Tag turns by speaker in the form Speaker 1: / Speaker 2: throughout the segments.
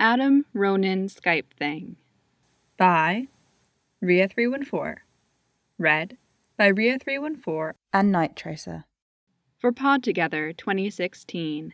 Speaker 1: Adam Ronan Skype Thing. By Rhea314. Read by Rhea314
Speaker 2: and Night Tracer.
Speaker 1: For Pod Together 2016.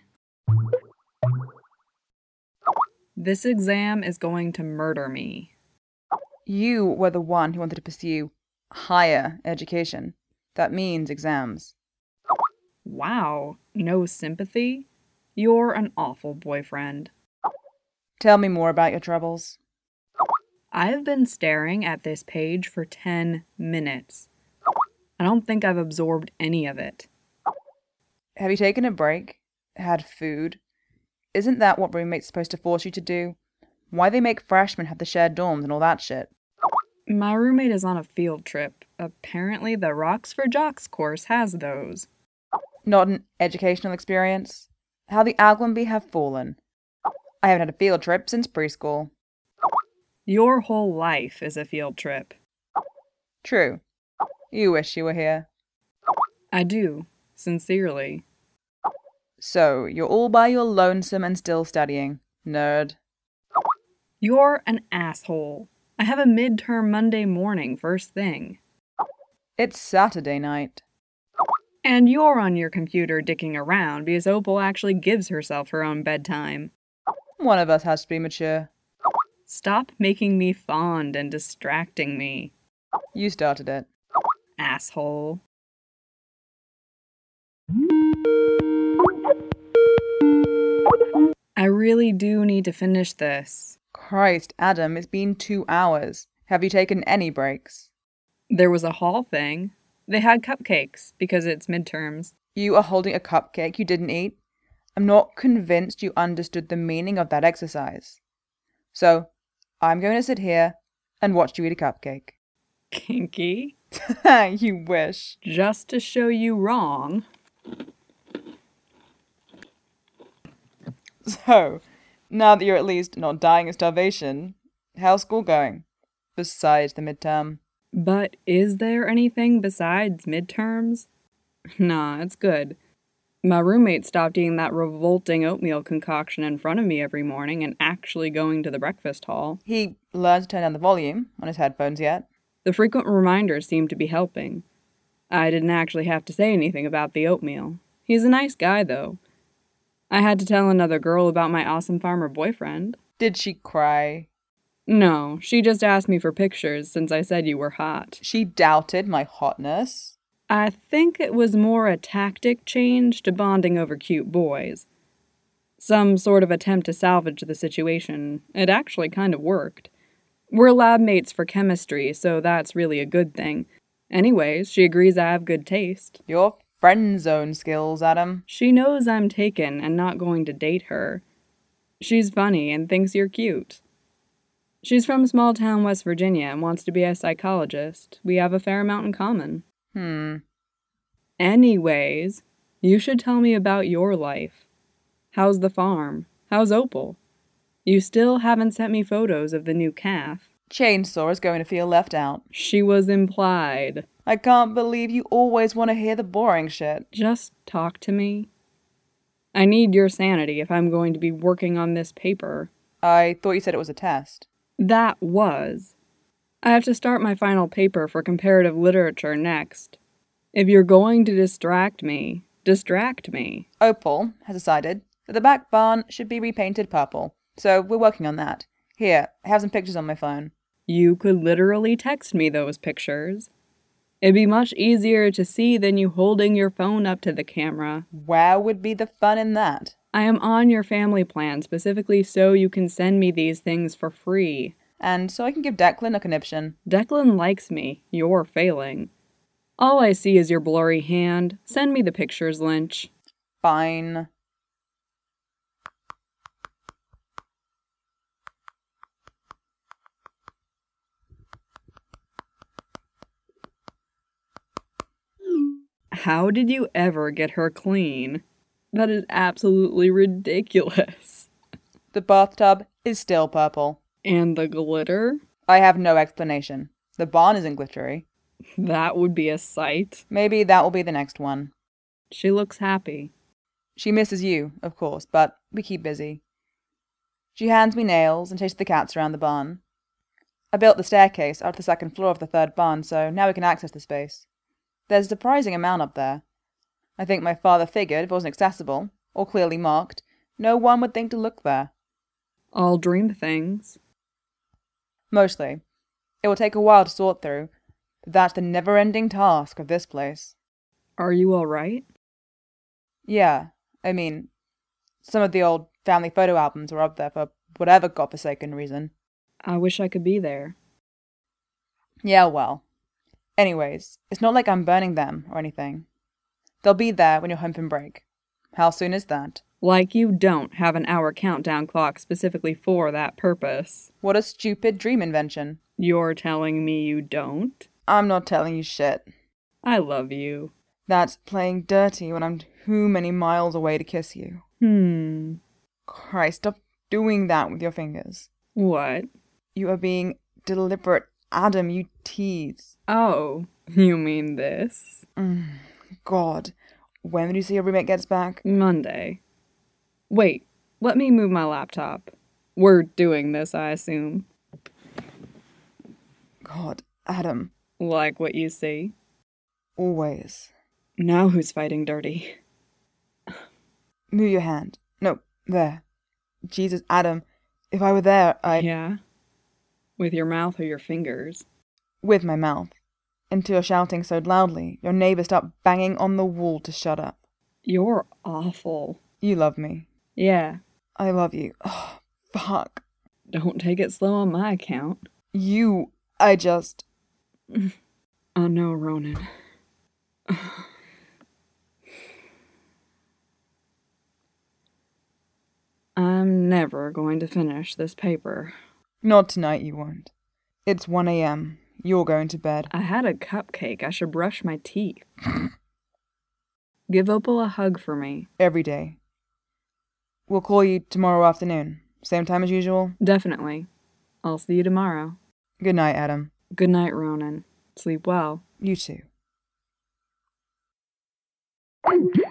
Speaker 1: This exam is going to murder me.
Speaker 2: You were the one who wanted to pursue higher education. That means exams.
Speaker 1: Wow, no sympathy? You're an awful boyfriend.
Speaker 2: Tell me more about your troubles.
Speaker 1: I've been staring at this page for 10 minutes. I don't think I've absorbed any of it.
Speaker 2: Have you taken a break? Had food? Isn't that what roommates supposed to force you to do? Why they make freshmen have the shared dorms and all that shit?
Speaker 1: My roommate is on a field trip. Apparently the Rocks for Jocks course has those.
Speaker 2: Not an educational experience? How the Alglenby have fallen. I haven't had a field trip since preschool.
Speaker 1: Your whole life is a field trip.
Speaker 2: True. You wish you were here.
Speaker 1: I do, sincerely.
Speaker 2: So, you're all by your lonesome and still studying. Nerd.
Speaker 1: You're an asshole. I have a midterm Monday morning first thing.
Speaker 2: It's Saturday night.
Speaker 1: And you're on your computer dicking around because Opal actually gives herself her own bedtime.
Speaker 2: One of us has to be mature.
Speaker 1: Stop making me fond and distracting me.
Speaker 2: You started it.
Speaker 1: Asshole. I really do need to finish this.
Speaker 2: Christ, Adam, it's been 2 hours. Have you taken any breaks?
Speaker 1: There was a hall thing. They had cupcakes because it's midterms.
Speaker 2: You are holding a cupcake you didn't eat? I'm not convinced you understood the meaning of that exercise. So, I'm going to sit here and watch you eat a cupcake.
Speaker 1: Kinky?
Speaker 2: You wish.
Speaker 1: Just to show you wrong.
Speaker 2: So, now that you're at least not dying of starvation, how's school going? Besides the midterm.
Speaker 1: But is there anything besides midterms? Nah, it's good. My roommate stopped eating that revolting oatmeal concoction in front of me every morning and actually going to the breakfast hall.
Speaker 2: He learned to turn down the volume on his headphones yet?
Speaker 1: The frequent reminders seemed to be helping. I didn't actually have to say anything about the oatmeal. He's a nice guy, though. I had to tell another girl about my awesome farmer boyfriend.
Speaker 2: Did she cry?
Speaker 1: No, she just asked me for pictures since I said you were hot.
Speaker 2: She doubted my hotness?
Speaker 1: I think it was more a tactic change to bonding over cute boys. Some sort of attempt to salvage the situation. It actually kind of worked. We're lab mates for chemistry, so that's really a good thing. Anyways, she agrees I have good taste.
Speaker 2: Your friend zone skills, Adam.
Speaker 1: She knows I'm taken and not going to date her. She's funny and thinks you're cute. She's from small town West Virginia and wants to be a psychologist. We have a fair amount in common. Anyways, you should tell me about your life. How's the farm? How's Opal? You still haven't sent me photos of the new calf.
Speaker 2: Chainsaw is going to feel left out.
Speaker 1: She was implied.
Speaker 2: I can't believe you always want to hear the boring shit.
Speaker 1: Just talk to me. I need your sanity if I'm going to be working on this paper.
Speaker 2: I thought you said it was a test.
Speaker 1: That was. I have to start my final paper for comparative literature next. If you're going to distract me, distract me.
Speaker 2: Opal has decided that the back barn should be repainted purple, so we're working on that. Here, I have some pictures on my phone.
Speaker 1: You could literally text me those pictures. It'd be much easier to see than you holding your phone up to the camera.
Speaker 2: Where would be the fun in that?
Speaker 1: I am on your family plan specifically so you can send me these things for free.
Speaker 2: And so I can give Declan a conniption.
Speaker 1: Declan likes me. You're failing. All I see is your blurry hand. Send me the pictures, Lynch.
Speaker 2: Fine.
Speaker 1: How did you ever get her clean? That is absolutely ridiculous.
Speaker 2: The bathtub is still purple.
Speaker 1: And the glitter?
Speaker 2: I have no explanation. The barn isn't glittery.
Speaker 1: That would be a sight.
Speaker 2: Maybe that will be the next one.
Speaker 1: She looks happy.
Speaker 2: She misses you, of course, but we keep busy. She hands me nails and chases the cats around the barn. I built the staircase out to the second floor of the third barn, so now we can access the space. There's a surprising amount up there. I think my father figured if it wasn't accessible, or clearly marked, no one would think to look there.
Speaker 1: All dream things.
Speaker 2: Mostly. It will take a while to sort through, but that's the never-ending task of this place.
Speaker 1: Are you all right?
Speaker 2: Yeah, I mean, some of the old family photo albums were up there for whatever godforsaken reason.
Speaker 1: I wish I could be there.
Speaker 2: Yeah, well. Anyways, it's not like I'm burning them or anything. They'll be there when you're home from break. How soon is that?
Speaker 1: Like you don't have an hour countdown clock specifically for that purpose.
Speaker 2: What a stupid dream invention.
Speaker 1: You're telling me you don't?
Speaker 2: I'm not telling you shit.
Speaker 1: I love you.
Speaker 2: That's playing dirty when I'm too many miles away to kiss you. Christ, stop doing that with your fingers.
Speaker 1: What?
Speaker 2: You are being deliberate. Adam, you tease.
Speaker 1: Oh, you mean this?
Speaker 2: God. When did you say your roommate gets back?
Speaker 1: Monday. Wait, let me move my laptop. We're doing this, I assume.
Speaker 2: God, Adam.
Speaker 1: Like what you see?
Speaker 2: Always.
Speaker 1: Now who's fighting dirty?
Speaker 2: Move your hand. No, there. Jesus, Adam. If I were there,
Speaker 1: Yeah? With your mouth or your fingers?
Speaker 2: With my mouth. Until you're shouting so loudly, your neighbors start banging on the wall to shut up.
Speaker 1: You're awful.
Speaker 2: You love me.
Speaker 1: Yeah.
Speaker 2: I love you. Oh, fuck.
Speaker 1: Don't take it slow on my account.
Speaker 2: I just...
Speaker 1: Oh no, Ronan. I'm never going to finish this paper.
Speaker 2: Not tonight, you won't. It's 1 a.m. You're going to bed.
Speaker 1: I had a cupcake. I should brush my teeth. Give Opal a hug for me.
Speaker 2: Every day. We'll call you tomorrow afternoon. Same time as usual?
Speaker 1: Definitely. I'll see you tomorrow.
Speaker 2: Good night, Adam.
Speaker 1: Good night, Ronan. Sleep well.
Speaker 2: You too.